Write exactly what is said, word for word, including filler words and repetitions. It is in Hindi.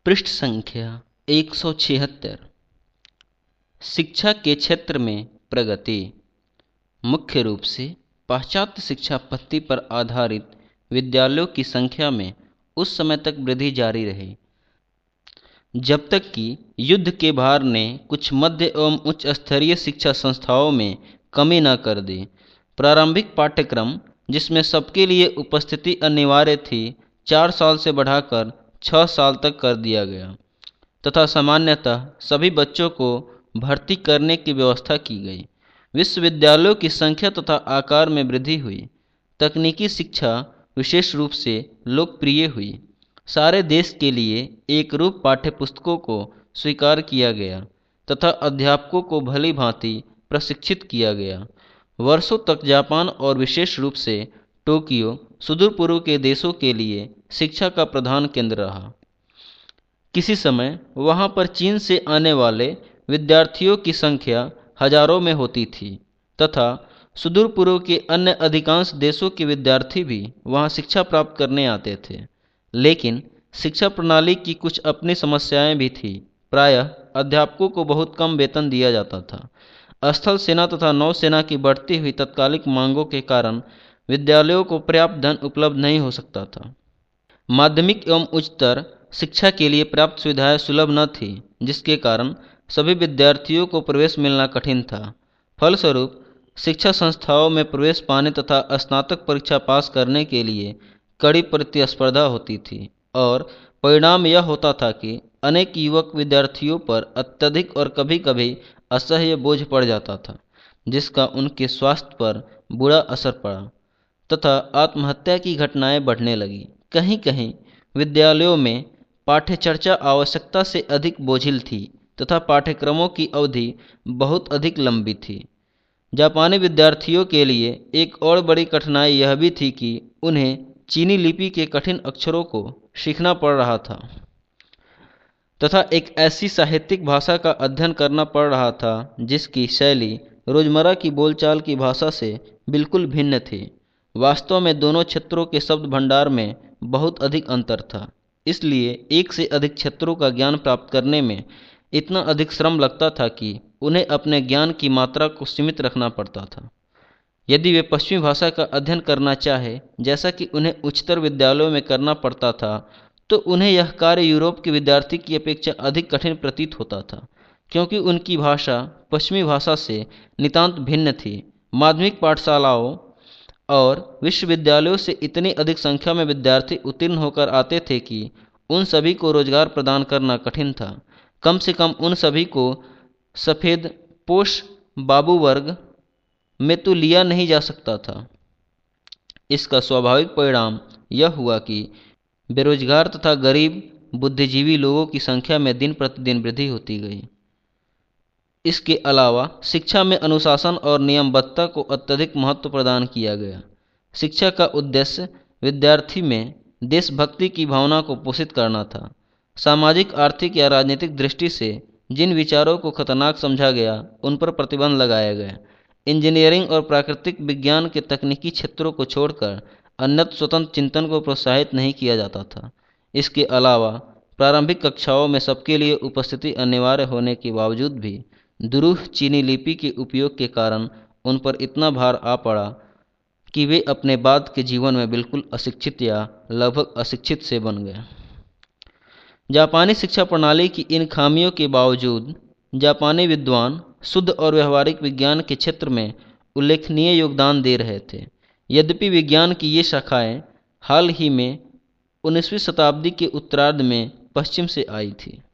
पृष्ठ संख्या एक सौ छिहत्तर। शिक्षा के क्षेत्र में प्रगति। मुख्य रूप से पाश्चात्य शिक्षा पद्धति पर आधारित विद्यालयों की संख्या में उस समय तक वृद्धि जारी रही जब तक कि युद्ध के भार ने कुछ मध्य एवं उच्च स्तरीय शिक्षा संस्थाओं में कमी न कर दी। प्रारंभिक पाठ्यक्रम, जिसमें सबके लिए उपस्थिति अनिवार्य थी, चार साल से बढ़ाकर छः साल तक कर दिया गया तथा सामान्यतः सभी बच्चों को भर्ती करने की व्यवस्था की गई। विश्वविद्यालयों की संख्या तथा आकार में वृद्धि हुई। तकनीकी शिक्षा विशेष रूप से लोकप्रिय हुई। सारे देश के लिए एक रूप पाठ्यपुस्तकों को स्वीकार किया गया तथा अध्यापकों को भली भांति प्रशिक्षित किया गया। वर्षों तक जापान और विशेष रूप से टोक्यो सुदूर पूर्व के देशों के लिए शिक्षा का प्रधान केंद्र रहा। किसी समय वहां पर चीन से आने वाले विद्यार्थियों की संख्या हजारों में होती थी तथा सुदूर पूर्व के अन्य अधिकांश देशों के विद्यार्थी भी वहां शिक्षा प्राप्त करने आते थे। लेकिन शिक्षा प्रणाली की कुछ अपनी समस्याएं भी थीं। प्रायः अध्यापकों को बहुत कम वेतन दिया जाता था। स्थल सेना तथा नौसेना की बढ़ती हुई तत्कालिक मांगों के कारण विद्यालयों को पर्याप्त धन उपलब्ध नहीं हो सकता था। माध्यमिक एवं उच्चतर शिक्षा के लिए पर्याप्त सुविधाएं सुलभ न थी, जिसके कारण सभी विद्यार्थियों को प्रवेश मिलना कठिन था। फलस्वरूप शिक्षा संस्थाओं में प्रवेश पाने तथा स्नातक परीक्षा पास करने के लिए कड़ी प्रतिस्पर्धा होती थी और परिणाम यह होता था कि अनेक युवक विद्यार्थियों पर अत्यधिक और कभी कभी असह्य बोझ पड़ जाता था, जिसका उनके स्वास्थ्य पर बुरा असर पड़ा तथा आत्महत्या की घटनाएं बढ़ने लगीं। कहीं कहीं विद्यालयों में पाठ्यचर्चा आवश्यकता से अधिक बोझिल थी तथा पाठ्यक्रमों की अवधि बहुत अधिक लंबी थी। जापानी विद्यार्थियों के लिए एक और बड़ी कठिनाई यह भी थी कि उन्हें चीनी लिपि के कठिन अक्षरों को सीखना पड़ रहा था तथा एक ऐसी साहित्यिक भाषा का अध्ययन करना पड़ रहा था जिसकी शैली रोजमर्रा की बोलचाल की भाषा से बिल्कुल भिन्न थी। वास्तव में दोनों क्षेत्रों के शब्द भंडार में बहुत अधिक अंतर था, इसलिए एक से अधिक क्षेत्रों का ज्ञान प्राप्त करने में इतना अधिक श्रम लगता था कि उन्हें अपने ज्ञान की मात्रा को सीमित रखना पड़ता था। यदि वे पश्चिमी भाषा का अध्ययन करना चाहे, जैसा कि उन्हें उच्चतर विद्यालयों में करना पड़ता था, तो उन्हें यह कार्य यूरोप के विद्यार्थी की अपेक्षा अधिक कठिन प्रतीत होता था, क्योंकि उनकी भाषा पश्चिमी भाषा से नितांत भिन्न थी। माध्यमिक पाठशालाओं और विश्वविद्यालयों से इतनी अधिक संख्या में विद्यार्थी उत्तीर्ण होकर आते थे कि उन सभी को रोजगार प्रदान करना कठिन था। कम से कम उन सभी को सफ़ेद पोश बाबू वर्ग में तो लिया नहीं जा सकता था। इसका स्वाभाविक परिणाम यह हुआ कि बेरोजगार तथा गरीब बुद्धिजीवी लोगों की संख्या में दिन प्रतिदिन वृद्धि होती गई। इसके अलावा शिक्षा में अनुशासन और नियमबद्धता को अत्यधिक महत्व प्रदान किया गया। शिक्षा का उद्देश्य विद्यार्थी में देशभक्ति की भावना को पोषित करना था। सामाजिक, आर्थिक या राजनीतिक दृष्टि से जिन विचारों को खतरनाक समझा गया, उन पर प्रतिबंध लगाया गया। इंजीनियरिंग और प्राकृतिक विज्ञान के तकनीकी क्षेत्रों को छोड़कर अन्यत्र स्वतंत्र चिंतन को प्रोत्साहित नहीं किया जाता था। इसके अलावा प्रारंभिक कक्षाओं में सबके लिए उपस्थिति अनिवार्य होने के बावजूद भी दुरूह चीनी लिपि के उपयोग के कारण उन पर इतना भार आ पड़ा कि वे अपने बाद के जीवन में बिल्कुल अशिक्षित या लगभग अशिक्षित से बन गए। जापानी शिक्षा प्रणाली की इन खामियों के बावजूद जापानी विद्वान शुद्ध और व्यवहारिक विज्ञान के क्षेत्र में उल्लेखनीय योगदान दे रहे थे। यद्यपि विज्ञान की ये शाखाएं हाल ही में उन्नीसवीं शताब्दी के उत्तरार्ध में पश्चिम से आई थी।